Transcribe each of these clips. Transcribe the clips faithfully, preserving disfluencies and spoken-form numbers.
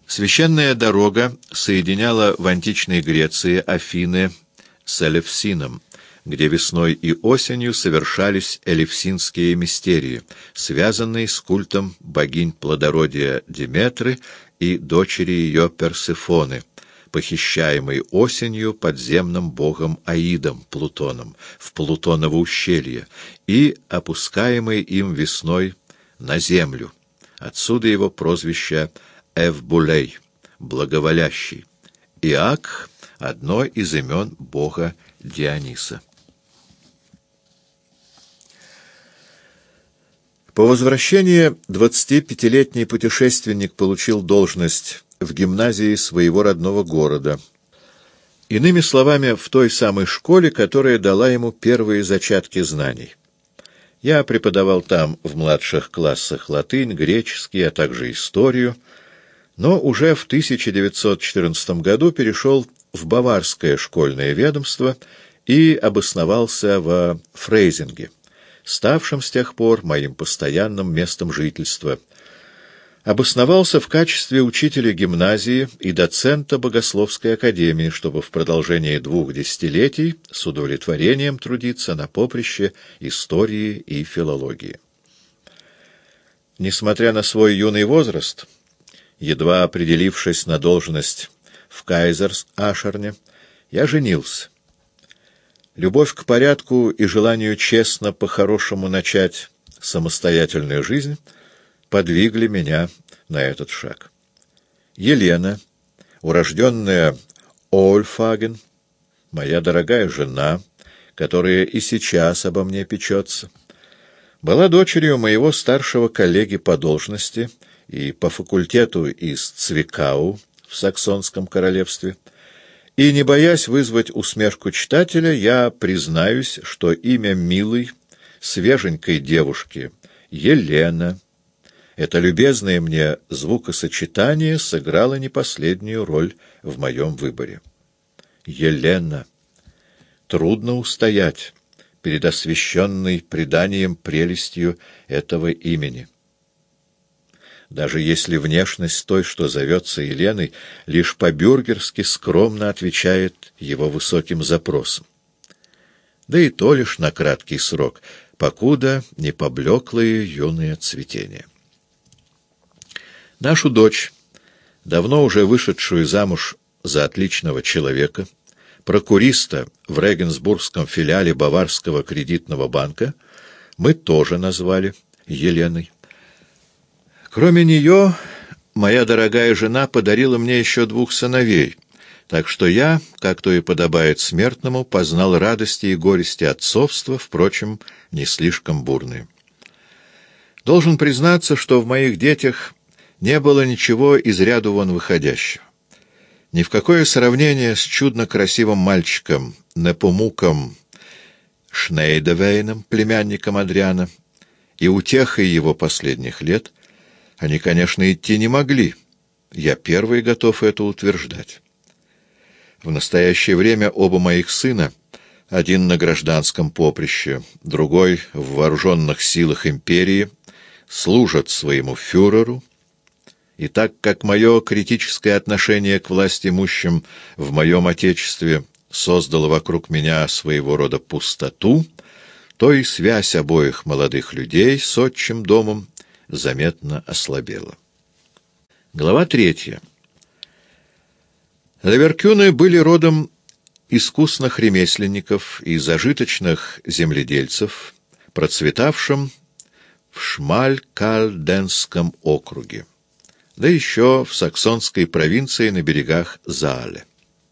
Священная дорога соединяла в античной Греции Афины с Элевсином, где весной и осенью совершались элевсинские мистерии, связанные с культом богинь плодородия Деметры и дочери ее Персефоны, похищаемой осенью подземным богом Аидом, Плутоном, в Плутоново ущелье и опускаемой им весной на землю. Отсюда его прозвище Эвбулей, благоволящий. Иак — одно из имен бога Диониса. По возвращении двадцатипятилетний путешественник получил должность в гимназии своего родного города. Иными словами, в той самой школе, которая дала ему первые зачатки знаний. Я преподавал там в младших классах латынь, греческий, а также историю, но уже в тысяча девятьсот четырнадцатом году перешел в баварское школьное ведомство и обосновался во Фрейзинге, ставшим с тех пор моим постоянным местом жительства. Обосновался в качестве учителя гимназии и доцента Богословской академии, чтобы в продолжении двух десятилетий с удовлетворением трудиться на поприще истории и филологии. Несмотря на свой юный возраст, едва определившись на должность в Кайзерс-Ашерне, я женился. Любовь к порядку и желанию честно по-хорошему начать самостоятельную жизнь подвигли меня на этот шаг. Елена, урожденная Ольфаген, моя дорогая жена, которая и сейчас обо мне печется, была дочерью моего старшего коллеги по должности и по факультету из Цвикау в Саксонском королевстве, и, не боясь вызвать усмешку читателя, я признаюсь, что имя милой, свеженькой девушки Елена, это любезное мне звукосочетание, сыграло не последнюю роль в моем выборе. Елена. Трудно устоять перед освященной преданием прелестью этого имени. Даже если внешность той, что зовется Еленой, лишь по-бюргерски скромно отвечает его высоким запросам. Да и то лишь на краткий срок, покуда не поблеклое юное цветение. Нашу дочь, давно уже вышедшую замуж за отличного человека, прокуриста в Регенсбургском филиале Баварского кредитного банка, мы тоже назвали Еленой. Кроме нее, моя дорогая жена подарила мне еще двух сыновей, так что я, как то и подобает смертному, познал радости и горести отцовства, впрочем, не слишком бурные. Должен признаться, что в моих детях не было ничего из ряду вон выходящего. Ни в какое сравнение с чудно красивым мальчиком Непомуком Шнейдевейном, племянником Адриана, и утехой его последних лет, они, конечно, идти не могли. Я первый готов это утверждать. В настоящее время оба моих сына, один на гражданском поприще, другой в вооруженных силах империи, служат своему фюреру, и так как мое критическое отношение к властимущим в моем отечестве создало вокруг меня своего рода пустоту, то и связь обоих молодых людей с отчим домом заметно ослабела. Глава третья. Леверкюны были родом искусных ремесленников и зажиточных земледельцев, процветавшим в Шмалькальденском округе, да еще в саксонской провинции на берегах Заале.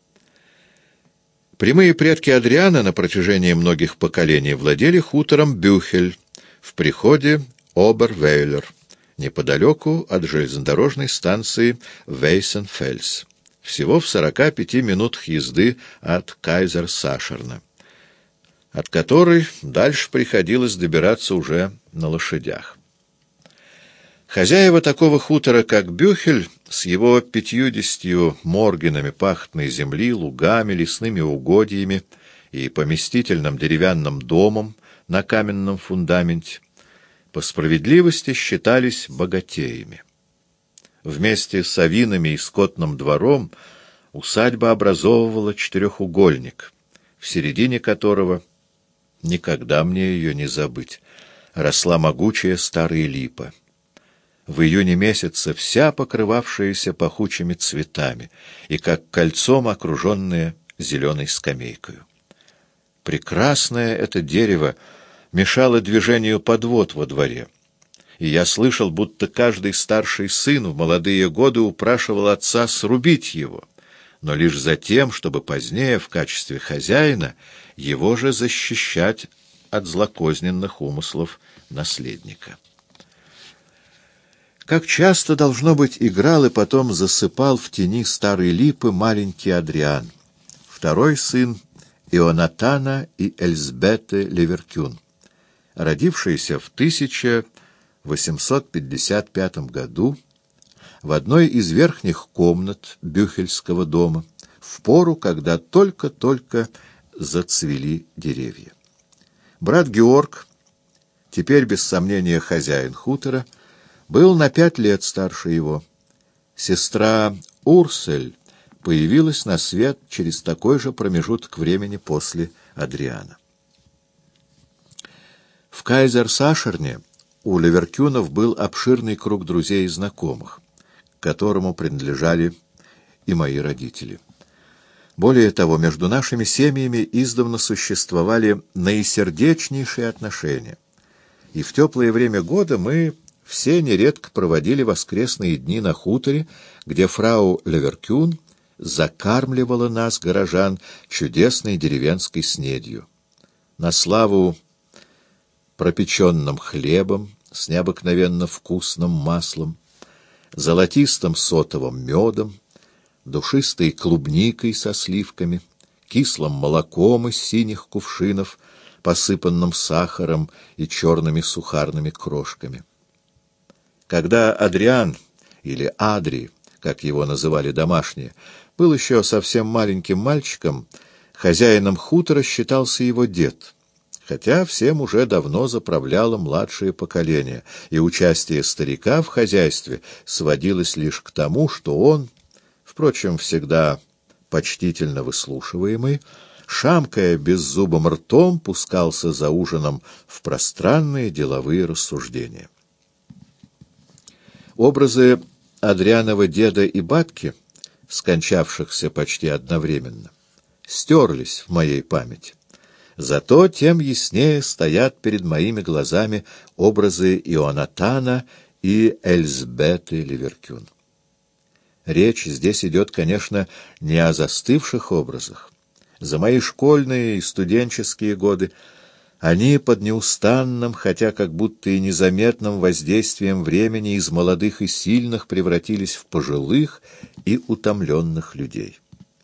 Прямые предки Адриана на протяжении многих поколений владели хутором Бюхель в приходе Обервейлер, неподалеку от железнодорожной станции Вейсенфельс, всего в сорока пяти минутах езды от Кайзерс-Ашерна, от которой дальше приходилось добираться уже на лошадях. Хозяева такого хутора, как Бюхель, с его пятьюдесятью моргенами пахотной земли, лугами, лесными угодьями и поместительным деревянным домом на каменном фундаменте, по справедливости считались богатеями. Вместе с авинами и скотным двором усадьба образовывала четырехугольник, в середине которого, никогда мне ее не забыть, росла могучая старая липа. В июне месяце вся покрывавшаяся пахучими цветами и как кольцом окруженная зеленой скамейкою. Прекрасное это дерево мешало движению подвод во дворе, и я слышал, будто каждый старший сын в молодые годы упрашивал отца срубить его, но лишь за тем, чтобы позднее в качестве хозяина его же защищать от злокозненных умыслов наследника. Как часто, должно быть, играл и потом засыпал в тени старой липы маленький Адриан, второй сын Ионатана и Эльзбеты Ливеркюн, родившийся в тысяча восемьсот пятьдесят пятом году в одной из верхних комнат Бюхельского дома, в пору, когда только-только зацвели деревья. Брат Георг, теперь без сомнения хозяин хутора, был на пять лет старше его. Сестра Урсель появилась на свет через такой же промежуток времени после Адриана. В Кайзерсашерне у Ливеркюнов был обширный круг друзей и знакомых, к которому принадлежали и мои родители. Более того, между нашими семьями издавна существовали наисердечнейшие отношения, и в теплое время года мы все нередко проводили воскресные дни на хуторе, где фрау Ливеркюн закармливала нас, горожан, чудесной деревенской снедью. На славу пропеченным хлебом с необыкновенно вкусным маслом, золотистым сотовым медом, душистой клубникой со сливками, кислым молоком из синих кувшинов, посыпанным сахаром и черными сухарными крошками. Когда Адриан, или Адри, как его называли домашние, был еще совсем маленьким мальчиком, хозяином хутора считался его дед, хотя всем уже давно заправляло младшее поколение, и участие старика в хозяйстве сводилось лишь к тому, что он, впрочем, всегда почтительно выслушиваемый, шамкая беззубым ртом, пускался за ужином в пространные деловые рассуждения. Образы Адрианова деда и бабки, скончавшихся почти одновременно, стерлись в моей памяти. Зато тем яснее стоят перед моими глазами образы Ионатана и Эльзбеты Ливеркюн. Речь здесь идет, конечно, не о застывших образах. За мои школьные и студенческие годы они под неустанным, хотя как будто и незаметным воздействием времени из молодых и сильных превратились в пожилых и утомленных людей.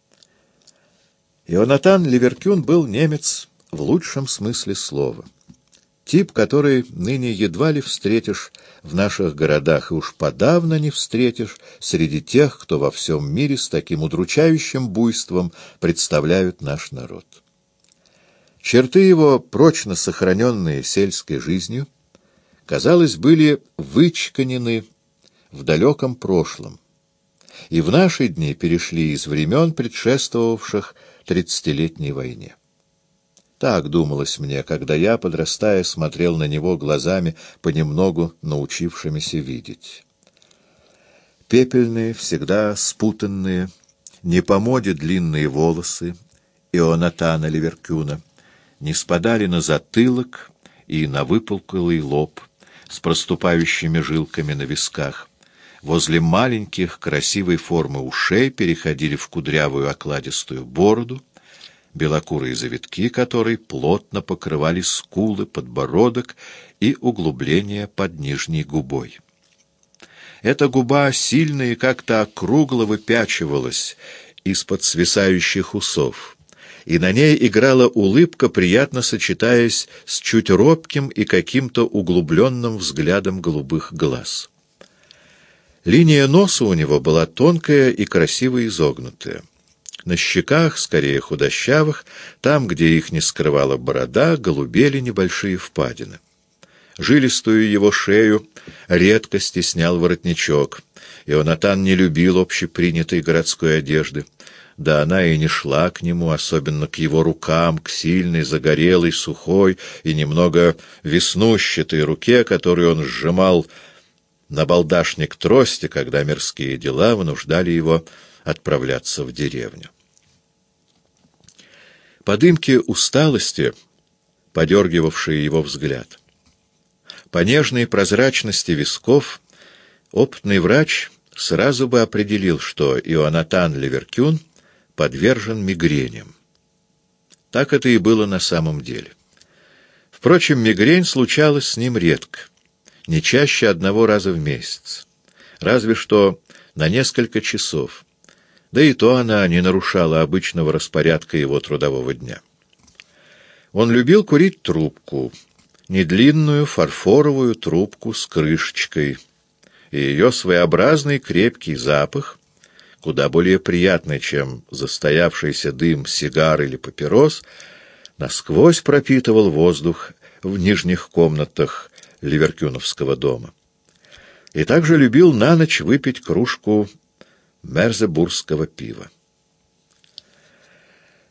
Ионатан Ливеркюн был немец в лучшем смысле слова. Тип, который ныне едва ли встретишь в наших городах, и уж подавно не встретишь среди тех, кто во всем мире с таким удручающим буйством представляют наш народ. Черты его, прочно сохраненные сельской жизнью, казалось, были вычеканены в далеком прошлом, и в наши дни перешли из времен, предшествовавших тридцатилетней войне. Так думалось мне, когда я, подрастая, смотрел на него глазами, понемногу научившимися видеть. Пепельные, всегда спутанные, не по моде длинные волосы Ионатана Ливеркюна не спадали на затылок и на выпуклый лоб с проступающими жилками на висках. Возле маленьких красивой формы ушей переходили в кудрявую окладистую бороду, белокурые завитки которой плотно покрывали скулы, подбородок и углубление под нижней губой. Эта губа сильно и как-то округло выпячивалась из-под свисающих усов, и на ней играла улыбка, приятно сочетаясь с чуть робким и каким-то углубленным взглядом голубых глаз. Линия носа у него была тонкая и красиво изогнутая. На щеках, скорее худощавых, там, где их не скрывала борода, голубели небольшие впадины. Жилистую его шею редко стеснял воротничок. Ионатан не любил общепринятой городской одежды. Да она и не шла к нему, особенно к его рукам, к сильной, загорелой, сухой и немного веснущатой руке, которую он сжимал на балдашник трости, когда мирские дела вынуждали его отправляться в деревню. По дымке усталости, подергивавшей его взгляд, по нежной прозрачности висков, опытный врач сразу бы определил, что Ионатан Леверкюн подвержен мигреням. Так это и было на самом деле. Впрочем, мигрень случалась с ним редко, не чаще одного раза в месяц, разве что на несколько часов, да и то она не нарушала обычного распорядка его трудового дня. Он любил курить трубку, недлинную фарфоровую трубку с крышечкой, и ее своеобразный крепкий запах, куда более приятный, чем застоявшийся дым сигар или папирос, насквозь пропитывал воздух в нижних комнатах Ливеркюновского дома. И также любил на ночь выпить кружку мерзебургского пива.